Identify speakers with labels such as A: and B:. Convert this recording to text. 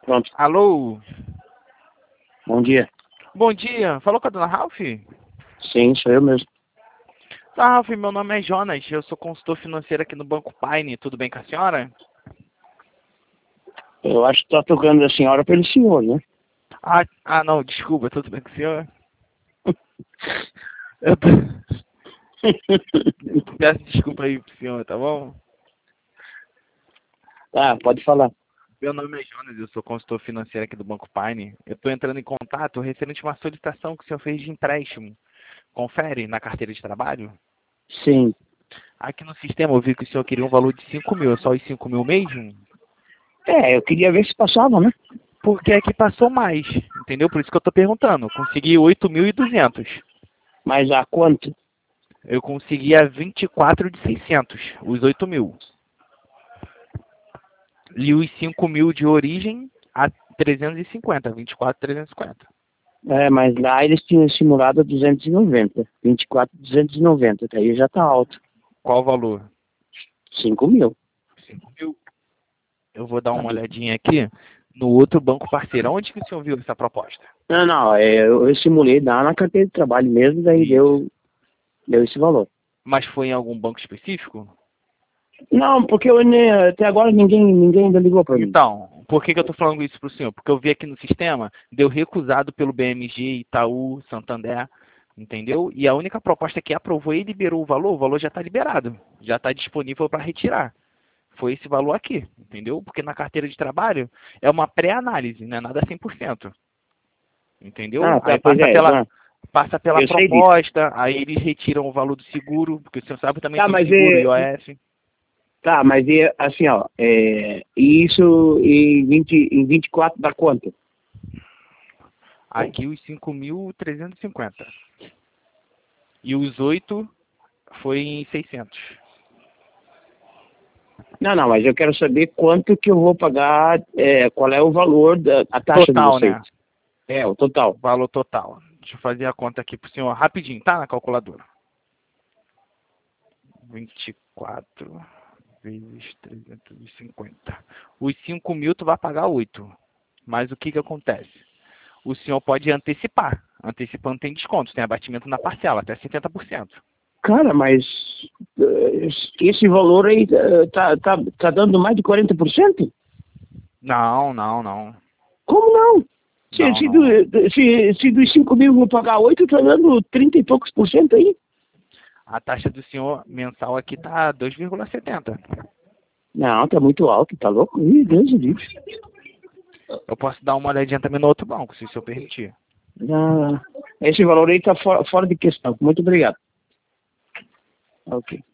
A: Pronto.
B: Alô?
A: Bom dia.
B: Bom dia. Falou com a dona Ralph?
A: Sim, sou eu mesmo.
B: Dona Ralph, meu nome é Jonas. Eu sou consultor financeiro aqui no Banco Paine. Tudo bem com a senhora?
A: Eu acho que tá tocando a senhora pelo senhor, né?
B: Não, desculpa. Tudo bem com o senhor? Eu tô... Peço desculpa aí pro senhor, tá bom?
A: Ah, pode falar.
B: Meu nome é Jonas, eu sou consultor financeiro aqui do Banco Paine. Eu estou entrando em contato referente a uma solicitação que o senhor fez de empréstimo. Confere na carteira de trabalho?
A: Sim.
B: Aqui no sistema eu vi que o senhor queria um valor de 5 mil. É só os 5 mil mesmo?
A: Eu queria ver se passava, né?
B: Porque aqui passou mais, entendeu? Por isso que eu estou perguntando. Consegui 8.200.
A: Mas a quanto?
B: Eu consegui a 24.600, os 8 mil. E os 5 mil de origem a 350, 24.350.
A: Mas lá eles tinham simulado a 290. 24.290. Daí já tá alto.
B: Qual o valor?
A: 5 mil.
B: 5 mil. Eu vou dar uma olhadinha aqui no outro banco parceiro. Onde que o senhor viu essa proposta?
A: Não. Eu simulei lá na carteira de trabalho mesmo, daí
B: Isso.
A: deu esse valor.
B: Mas foi em algum banco específico?
A: Não, porque até agora ninguém ainda ligou pra mim.
B: Então, por que eu estou falando isso para o senhor? Porque eu vi aqui no sistema, deu recusado pelo BMG, Itaú, Santander, entendeu? E a única proposta que aprovou e liberou o valor já está liberado, já está disponível para retirar. Foi esse valor aqui, entendeu? Porque na carteira de trabalho é uma pré-análise, não é nada 100%, entendeu?
A: Tá,
B: Aí
A: pois é. Não,
B: passa pela
A: eu sei disso.
B: proposta, aí eles retiram o valor do seguro, porque o senhor sabe que também
A: Tá,
B: tem
A: mas
B: seguro, IOF.
A: Tá, mas assim, ó, isso em 24 dá quanto?
B: Aqui os 5.350. E os 8 foi em 600.
A: Não, mas eu quero saber quanto que eu vou pagar, qual é o valor a taxa de
B: Total,
A: vocês.
B: né?
A: O total.
B: Valor total. Deixa eu fazer a conta aqui pro senhor rapidinho, tá? Na calculadora. 24 vezes 350. Os 5 mil tu vai pagar 8. Mas o que que acontece? O senhor pode antecipar. Antecipando tem desconto, tem abatimento na parcela, até 70%.
A: Cara, mas esse valor aí tá dando mais de 40%?
B: Não, não, não.
A: Como não? Se,
B: Não,
A: se,
B: não, não.
A: do- se dos 5 mil eu vou pagar 8, tá dando 30 e poucos por cento aí.
B: A taxa do senhor mensal aqui tá 2,70.
A: Não, tá muito alto, tá louco? Ih, Deus do livre.
B: Eu posso dar uma olhadinha também no outro banco, se o senhor permitir.
A: Esse valor aí tá fora de questão. Muito obrigado. Ok.